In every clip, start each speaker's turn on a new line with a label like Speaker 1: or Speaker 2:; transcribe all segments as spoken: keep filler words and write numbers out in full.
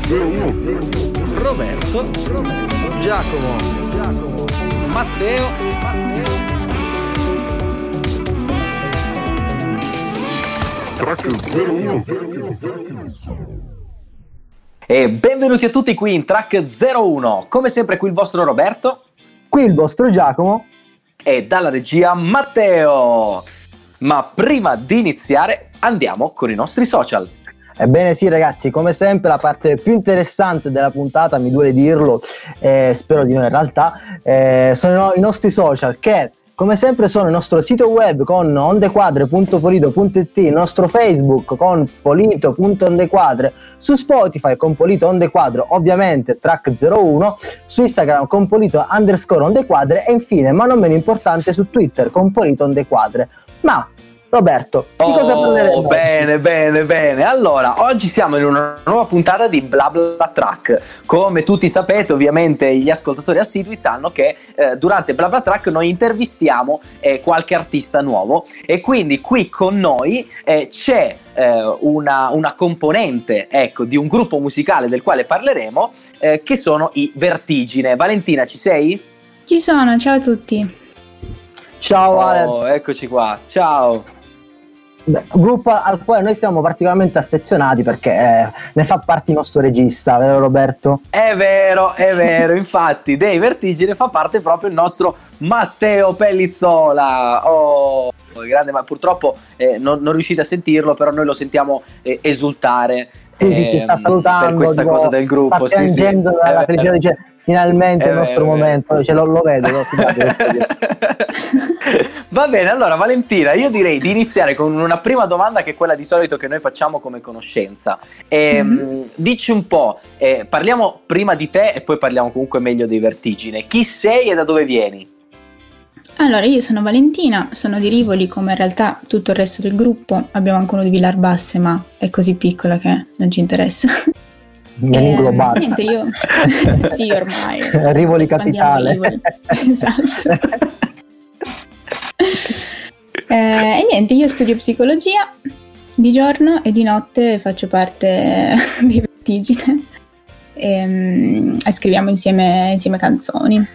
Speaker 1: Roberto,
Speaker 2: Giacomo,
Speaker 1: Matteo,
Speaker 3: Track zero uno.
Speaker 1: e benvenuti a tutti qui in Track zero uno. Come sempre qui il vostro Roberto
Speaker 2: qui il vostro Giacomo.
Speaker 1: e dalla regia Matteo. Ma prima di iniziare andiamo con i nostri social.
Speaker 2: Ebbene sì ragazzi, come sempre la parte più interessante della puntata, mi duole dirlo, eh, spero di no in realtà, eh, sono i nostri social che come sempre sono il nostro sito web con ondequadre punto polito punto it, il nostro Facebook con polito punto ondequadre, su Spotify con polito ondequadre, ovviamente Track zero uno, su Instagram con polito underscore ondequadre e infine, ma non meno importante, su Twitter con polito ondequadre. Ma Roberto, di cosa
Speaker 1: Oh,
Speaker 2: parleremo?
Speaker 1: bene, bene, bene. Allora, oggi siamo in una nuova puntata di Bla Bla Track. Come tutti sapete, ovviamente gli ascoltatori assidui sanno che eh, durante Bla Bla Track noi intervistiamo eh, qualche artista nuovo e quindi qui con noi eh, c'è eh, una, una componente, ecco, di un gruppo musicale del quale parleremo, eh, che sono i Vertigine. Valentina, ci sei?
Speaker 4: Ci sono, ciao a tutti.
Speaker 2: Ciao Ale.
Speaker 1: Oh, eccoci qua. Ciao.
Speaker 2: Beh, gruppo al quale noi siamo particolarmente affezionati perché eh, ne fa parte il nostro regista, vero Roberto?
Speaker 1: È vero, è vero, infatti dei Vertigine fa parte proprio il nostro Matteo Pellizzola. Oh, grande, ma purtroppo eh, non, non riuscite a sentirlo, però noi lo sentiamo eh, esultare.
Speaker 2: Sì, sì, ci sta salutando
Speaker 1: per questa
Speaker 2: tipo,
Speaker 1: cosa del gruppo.
Speaker 2: sta piangendo
Speaker 1: sì, sì.
Speaker 2: dalla
Speaker 1: È
Speaker 2: felicità,
Speaker 1: vero.
Speaker 2: dice finalmente
Speaker 1: È
Speaker 2: il nostro
Speaker 1: vero, è
Speaker 2: momento, cioè, lo, lo vedo, lo,
Speaker 1: Va bene, allora Valentina, io direi di iniziare con una prima domanda che è quella di solito che noi facciamo come conoscenza. E,
Speaker 4: Mm-hmm.
Speaker 1: Dici un po', eh, parliamo prima di te e poi parliamo comunque meglio dei Vertigine. Chi sei e da dove vieni?
Speaker 4: Allora, io sono Valentina, sono di Rivoli come in realtà tutto il resto del gruppo. Abbiamo anche uno di Villarbasse, ma è così piccola che non ci interessa.
Speaker 2: vieni
Speaker 4: Eh,
Speaker 2: inglobata.
Speaker 4: Niente, io... sì, ormai.
Speaker 2: Rivoli
Speaker 4: espandiamo
Speaker 2: capitale.
Speaker 4: Rivoli. Esatto. Eh, e niente, io studio psicologia di giorno e di notte faccio parte di Vertigine e, e scriviamo insieme, insieme canzoni.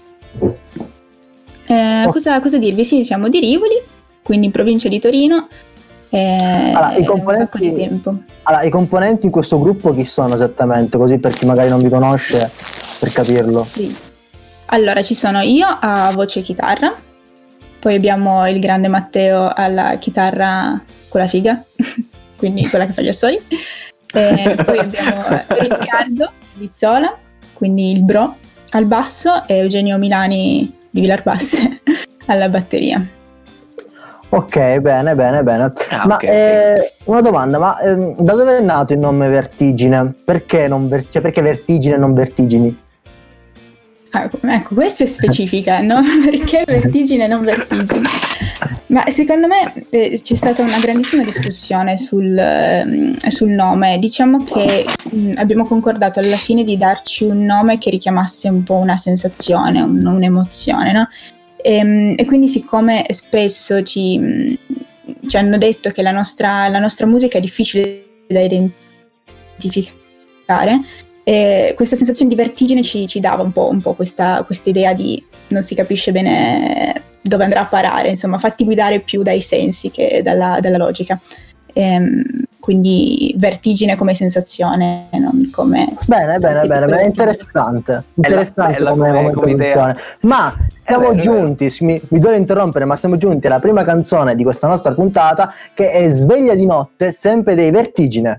Speaker 4: Eh,
Speaker 2: Oh.
Speaker 4: cosa, cosa dirvi? Sì, siamo di Rivoli, quindi in provincia di Torino. E
Speaker 2: Allora, i
Speaker 4: un sacco di
Speaker 2: componenti,
Speaker 4: tempo.
Speaker 2: allora, i componenti in questo gruppo chi sono esattamente? Così per chi magari non vi conosce, per capirlo.
Speaker 4: Sì. Allora, ci sono io a voce e chitarra, poi abbiamo il grande Matteo alla chitarra con la figa, quindi quella che fa gli assoli, e poi abbiamo Riccardo Vizzola, quindi il bro, al basso e Eugenio Milani di Villarbasse alla batteria.
Speaker 2: Ok, bene, bene, bene.
Speaker 1: Ah,
Speaker 2: ma
Speaker 1: ok,
Speaker 2: eh, una domanda, ma ehm, da dove è nato il nome Vertigine? Perché non ver- cioè, perché Vertigine e non Vertigini?
Speaker 4: Ah, ecco, questo è specifica, no? Perché Vertigine e non Vertigine? Ma secondo me eh, c'è stata una grandissima discussione sul, ehm, sul nome. Diciamo che mh, abbiamo concordato alla fine di darci un nome che richiamasse un po' una sensazione, un- un'emozione, no? E, e quindi siccome spesso ci, mh, ci hanno detto che la nostra, la nostra musica è difficile da identificare, e questa sensazione di vertigine ci, ci dava un po', un po' questa questa idea di non si capisce bene dove andrà a parare, insomma, fatti guidare più dai sensi che dalla, dalla logica. Ehm, quindi vertigine come sensazione, non come...
Speaker 2: Bene, bene, bene, bene, interessante, interessante
Speaker 1: bella
Speaker 2: come,
Speaker 1: come-
Speaker 2: come
Speaker 1: come idea.
Speaker 2: introduzione. Ma siamo
Speaker 1: vero, è
Speaker 2: giunti, mi, mi duole interrompere, ma siamo giunti alla prima canzone di questa nostra puntata, che è Sveglia di notte, sempre dei Vertigine.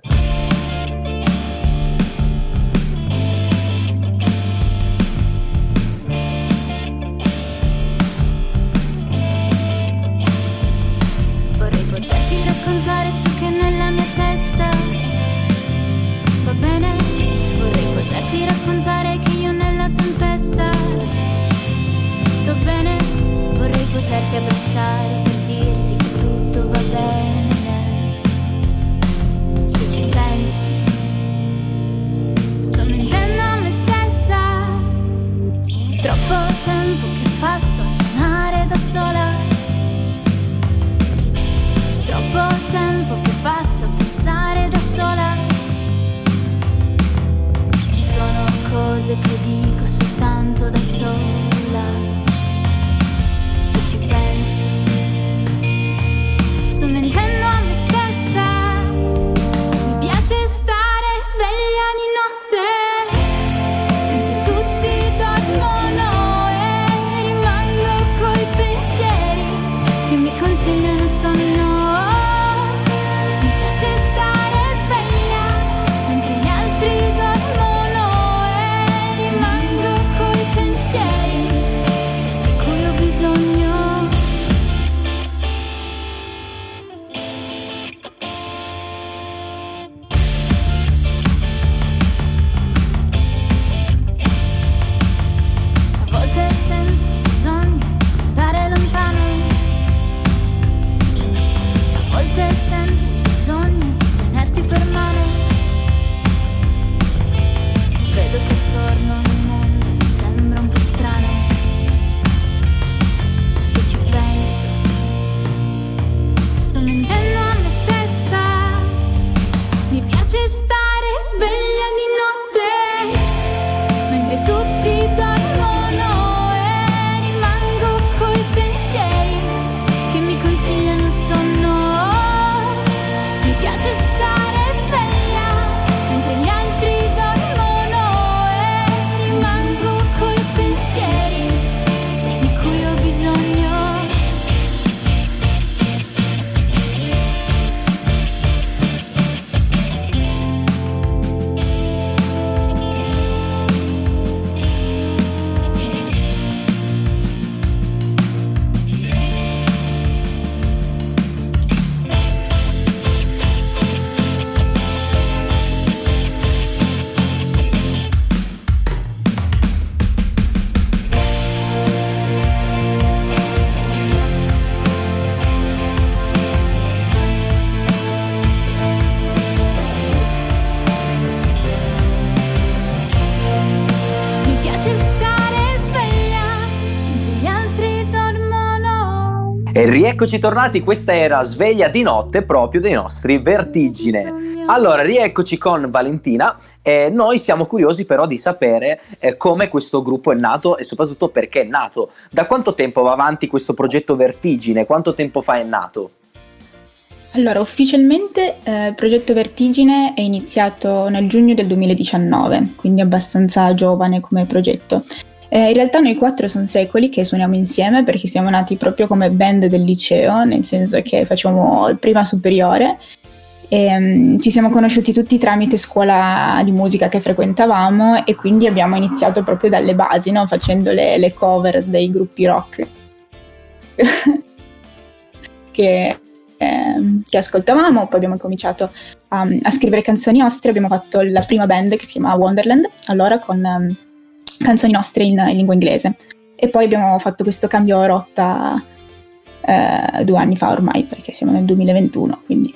Speaker 5: Vorrei poterti raccontare ciò che è nella mia testa, va bene? Vorrei poterti raccontare che io nella tempesta sto bene. Vorrei poterti abbracciare per dirti che tutto va bene. Se ci pensi
Speaker 1: E rieccoci tornati, questa era Sveglia di notte proprio dei nostri Vertigine. Allora, rieccoci con Valentina e noi siamo curiosi però di sapere eh, come questo gruppo è nato e soprattutto perché è nato. Da quanto tempo va avanti questo progetto Vertigine? Quanto tempo fa è nato?
Speaker 4: Allora, ufficialmente eh, il progetto Vertigine è iniziato nel giugno del duemiladiciannove, quindi abbastanza giovane come progetto. Eh, in realtà noi quattro sono secoli che suoniamo insieme perché siamo nati proprio come band del liceo, nel senso che facciamo il prima superiore e um, ci siamo conosciuti tutti tramite scuola di musica che frequentavamo e quindi abbiamo iniziato proprio dalle basi, no? Facendo le, le cover dei gruppi rock che, eh, che ascoltavamo, poi abbiamo cominciato a, a scrivere canzoni nostre, abbiamo fatto la prima band che si chiamava Wonderland, allora con... Um, canzoni nostre in, in lingua inglese e poi abbiamo fatto questo cambio rotta eh, due anni fa ormai perché siamo nel duemilaventuno, quindi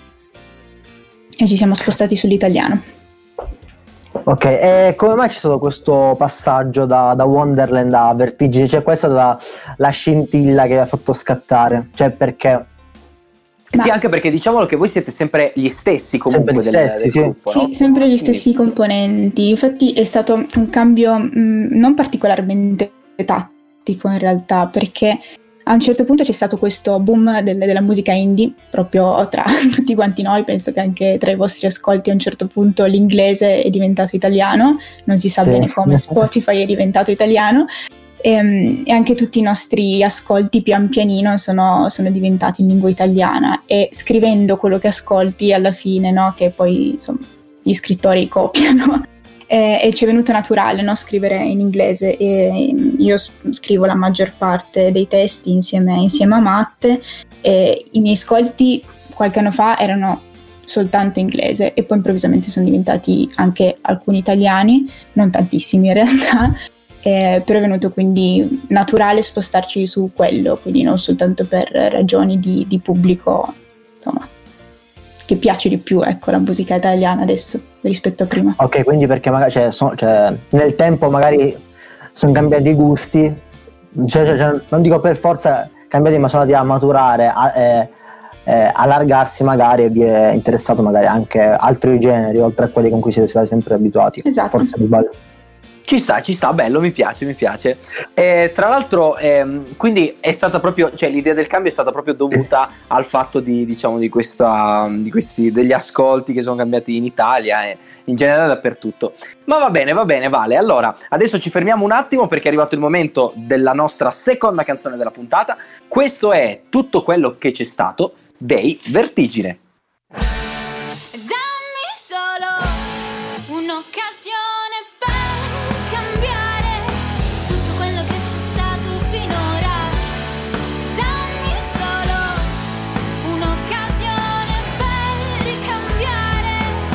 Speaker 4: e ci siamo spostati sull'italiano.
Speaker 2: Ok, e come mai c'è stato questo passaggio da, da Wonderland a Vertigine? Cioè questa è stata la scintilla che vi ha fatto scattare, cioè perché?
Speaker 1: Ma... Sì, anche perché diciamolo che voi siete sempre gli stessi comunque
Speaker 2: gli
Speaker 1: del,
Speaker 2: stessi,
Speaker 1: del
Speaker 2: sì.
Speaker 1: gruppo,
Speaker 4: Sì,
Speaker 1: no?
Speaker 4: sempre gli stessi componenti, infatti è stato un cambio mh, non particolarmente tattico in realtà, perché a un certo punto c'è stato questo boom del, della musica indie, proprio tra tutti quanti noi, penso che anche tra i vostri ascolti a un certo punto l'inglese è diventato italiano, non si sa
Speaker 2: Sì.
Speaker 4: bene come, Spotify è diventato italiano. E, e anche tutti i nostri ascolti pian pianino sono, sono diventati in lingua italiana e scrivendo quello che ascolti alla fine, no, che poi insomma gli scrittori copiano e, e ci è venuto naturale, no, scrivere in inglese e io scrivo la maggior parte dei testi insieme, insieme a Matte e i miei ascolti qualche anno fa erano soltanto inglese e poi improvvisamente sono diventati anche alcuni italiani, non tantissimi in realtà. Eh, però è venuto quindi naturale spostarci su quello, quindi non soltanto per ragioni di, di pubblico, insomma, che piace di più, ecco, la musica italiana adesso rispetto a prima.
Speaker 2: Ok, quindi perché magari cioè, so, cioè, nel tempo magari sono cambiati i gusti, cioè, cioè, cioè, non dico per forza cambiati, ma sono andati a maturare, a, eh, eh, allargarsi magari e vi è interessato magari anche altri generi oltre a quelli con cui siete stati sempre abituati.
Speaker 4: Esatto.
Speaker 2: Forse mi sbaglio.
Speaker 1: Ci sta, ci sta, bello, mi piace, mi piace. E, tra l'altro, ehm, quindi è stata proprio, cioè l'idea del cambio è stata proprio dovuta al fatto di, diciamo, di questa, di questi, degli ascolti che sono cambiati in Italia e in generale dappertutto. Ma va bene, va bene, Vale. Allora, adesso ci fermiamo un attimo perché è arrivato il momento della nostra seconda canzone della puntata. Questo è Tutto quello che c'è stato dei Vertigine.
Speaker 5: Dammi solo un'occasione per cambiare tutto quello che c'è stato finora. Dammi solo un'occasione per ricambiare.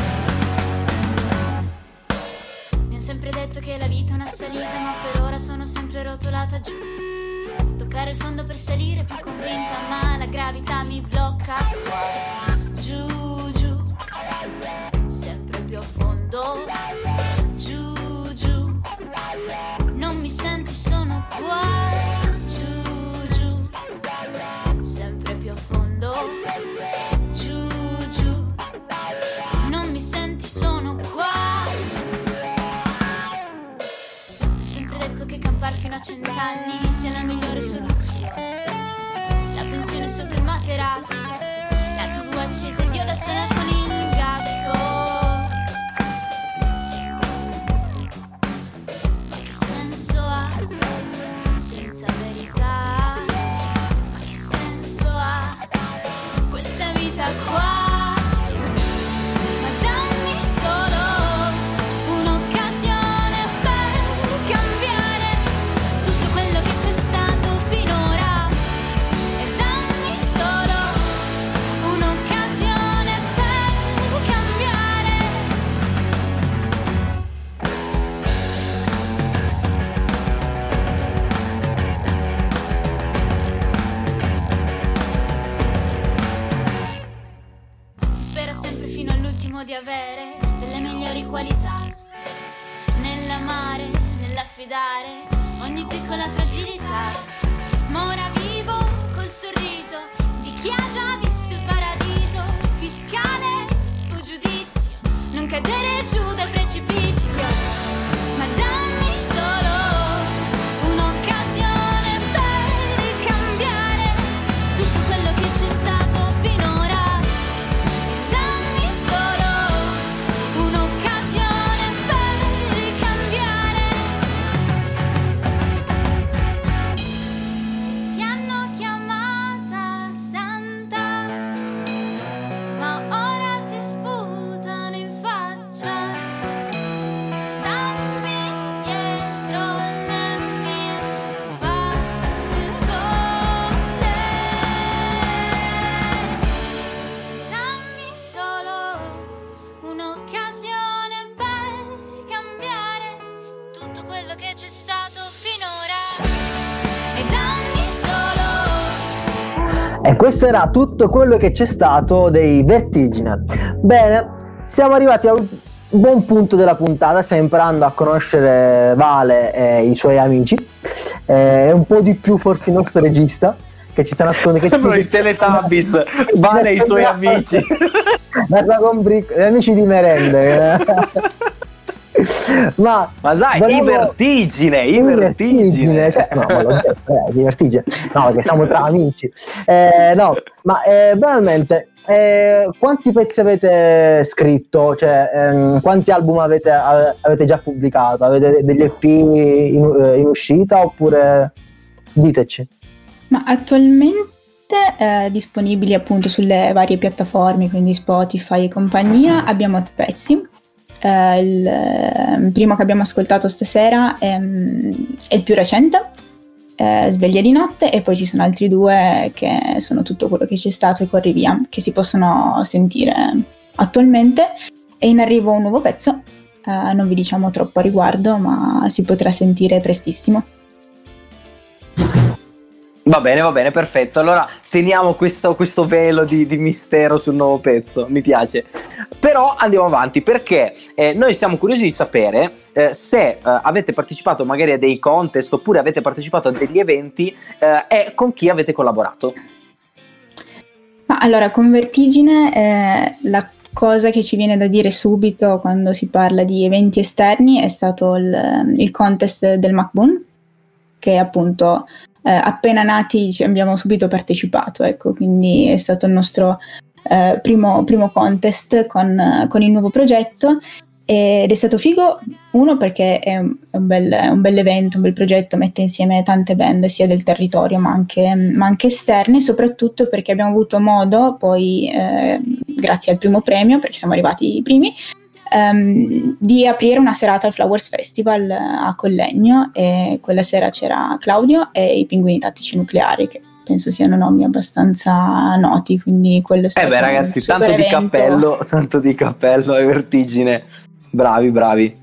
Speaker 5: Mi han sempre detto che la vita è una salita, ma per ora sono sempre rotolata giù. Toccare il fondo per salire più convinta, ma la gravità mi blocca qua. Giù, giù, sempre più a fondo. Giù, giù, non mi senti, sono qua. Giù, giù, sempre più a fondo. Giù, giù, non mi senti, sono qua. Ho sempre detto che campare fino a cent'anni sia la migliore soluzione. La pensione sotto il materasso, la tivù accesa ed io da sola con il gatto. Ma che senso ha senza verità? Ma che senso ha questa vita qua? Ma dammi solo un'occasione per cambiare tutto quello che c'è stato finora. E dammi solo un'occasione per cambiare. Si spera sempre fino all'ultimo di avere delle migliori qualità, nell'amare, nell'affidare ogni piccola fragilità. Ma ora vivo col sorriso di chi ha già visto il paradiso fiscale, tuo giudizio, non cadere giù dal precipizio, ma dammi solo un'occasione per cambiare tutto quello che c'è stato finora. Dammi solo un'occasione per cambiare. Ti hanno chiamata santa, ma ora ti sputano in faccia. Dammi dietro le mie favole. Dammi solo un'occasione per cambiare tutto quello che c'è stato finora. E dammi solo.
Speaker 2: E questo era tutto quello che c'è stato dei Vertigine. Bene, siamo arrivati a un buon punto della puntata, stiamo imparando a conoscere Vale e i suoi amici, e un po' di più forse il nostro regista che ci sta nascondendo.
Speaker 1: Sembrano i Teletubbies, Vale e i suoi amici.
Speaker 2: Guarda con bric- gli amici di merende. Ma,
Speaker 1: Ma dai,
Speaker 2: volevo-
Speaker 1: i Vertigine, i
Speaker 2: I
Speaker 1: Vertigine.
Speaker 2: cioè, no, ma l'ho detto, eh, di Vertigine. No, perché siamo tra amici. Eh, no, ma eh, banalmente, eh, quanti pezzi avete scritto? Cioè, ehm, quanti album avete, ave- avete già pubblicato? Avete degli E P in, eh, in uscita oppure diteci?
Speaker 4: Ma attualmente eh, disponibili appunto sulle varie piattaforme, quindi Spotify e compagnia, abbiamo tre pezzi. Eh, il eh, primo che abbiamo ascoltato stasera è, è il più recente, eh, Sveglia di notte, e poi ci sono altri due che sono tutto quello che c'è stato e corri via, che si possono sentire attualmente. È in arrivo un nuovo pezzo, eh, non vi diciamo troppo a riguardo, ma si potrà sentire prestissimo.
Speaker 1: Va bene, va bene, perfetto. Allora teniamo questo, questo velo di, di mistero sul nuovo pezzo, mi piace. Però andiamo avanti, perché eh, noi siamo curiosi di sapere eh, se eh, avete partecipato magari a dei contest oppure avete partecipato a degli eventi eh, e con chi avete collaborato.
Speaker 4: Ma allora, con Vertigine eh, la cosa che ci viene da dire subito quando si parla di eventi esterni è stato il, il contest del MacBoon, che appunto eh, appena nati ci abbiamo subito partecipato, ecco, quindi è stato il nostro eh, primo, primo contest con, con il nuovo progetto, ed è stato figo, uno perché è un, è un bel, è un bel evento, un bel progetto, mette insieme tante band sia del territorio ma anche, ma anche esterne, soprattutto perché abbiamo avuto modo poi, eh, grazie al primo premio, perché siamo arrivati i primi, Um, di aprire una serata al Flowers Festival a Collegno, e quella sera c'era Claudio e i Pinguini Tattici Nucleari, che penso siano nomi abbastanza noti, quindi quello è stato
Speaker 1: Eh beh ragazzi,
Speaker 4: un super
Speaker 1: tanto di
Speaker 4: evento.
Speaker 1: cappello, tanto di cappello ai Vertigine, bravi bravi.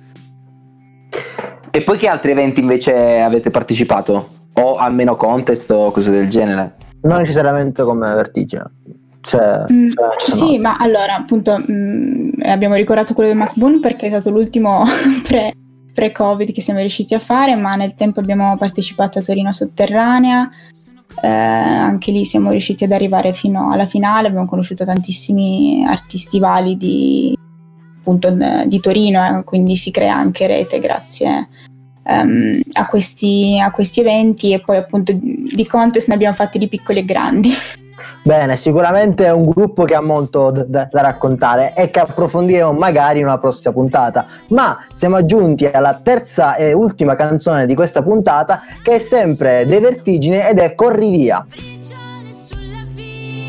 Speaker 1: E poi che altri eventi invece avete partecipato? O almeno contest o cose del genere?
Speaker 2: Non necessariamente come Vertigine. Cioè,
Speaker 4: Mm,
Speaker 2: cioè, ci sono
Speaker 4: sì,
Speaker 2: altri.
Speaker 4: ma allora appunto mm, abbiamo ricordato quello del MacBoon perché è stato l'ultimo pre, pre-Covid che siamo riusciti a fare, ma nel tempo abbiamo partecipato a Torino Sotterranea, eh, anche lì siamo riusciti ad arrivare fino alla finale, abbiamo conosciuto tantissimi artisti validi appunto d- di Torino, eh, quindi si crea anche rete grazie ehm, a, questi, a questi eventi, e poi appunto di contest ne abbiamo fatti di piccoli e grandi.
Speaker 2: Bene, sicuramente è un gruppo che ha molto da, da- da raccontare e che approfondiremo magari in una prossima puntata. Ma siamo giunti alla terza e ultima canzone di questa puntata, che è sempre dei Vertigine ed è Corri via.
Speaker 5: Prigione sulla via.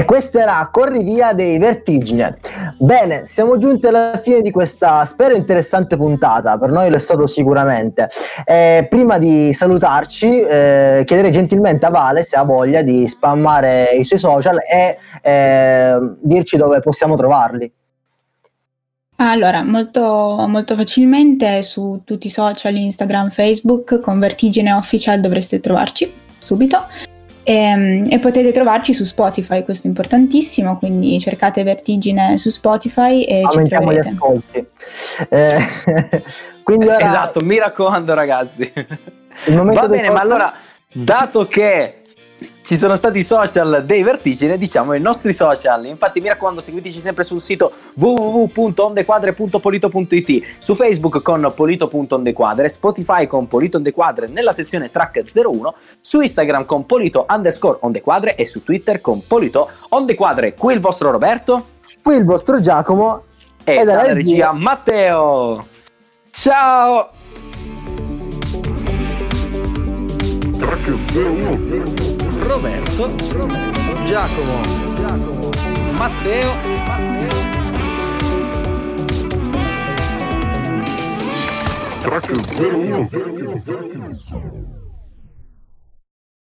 Speaker 2: E questa era Corri via dei Vertigine. Bene, siamo giunti alla fine di questa, spero, interessante puntata. Per noi lo è stato sicuramente. Eh, prima di salutarci, eh, chiederei gentilmente a Vale se ha voglia di spammare i suoi social e eh, dirci dove possiamo trovarli.
Speaker 4: Allora, molto, molto facilmente su tutti i social, Instagram, Facebook, con Vertigine Official dovreste trovarci subito. E, e potete trovarci su Spotify, questo è importantissimo, quindi cercate Vertigine su Spotify e
Speaker 2: aumentiamo
Speaker 4: ci
Speaker 2: gli
Speaker 4: troverete.
Speaker 2: ascolti. Eh, quindi ora,
Speaker 1: Esatto, mi raccomando ragazzi.
Speaker 2: il momento
Speaker 1: Va
Speaker 2: del
Speaker 1: bene, ma
Speaker 2: podcast-
Speaker 1: allora, dato che ci sono stati i social dei Vertigine, diciamo i nostri social. Infatti mi raccomando, seguiteci sempre sul sito w w w punto ondequadre punto polito punto i t, su Facebook con polito punto ondequadre, Spotify con polito ondequadre nella sezione track zero uno, su Instagram con polito underscore ondequadre e su Twitter con polito ondequadre. Qui il vostro Roberto
Speaker 2: qui il vostro Giacomo
Speaker 1: e,
Speaker 2: e dalla
Speaker 1: dalla regia Matteo. Ciao!
Speaker 3: Track zero uno.
Speaker 1: Roberto,
Speaker 2: Giacomo.
Speaker 1: Matteo,
Speaker 3: Track zero uno.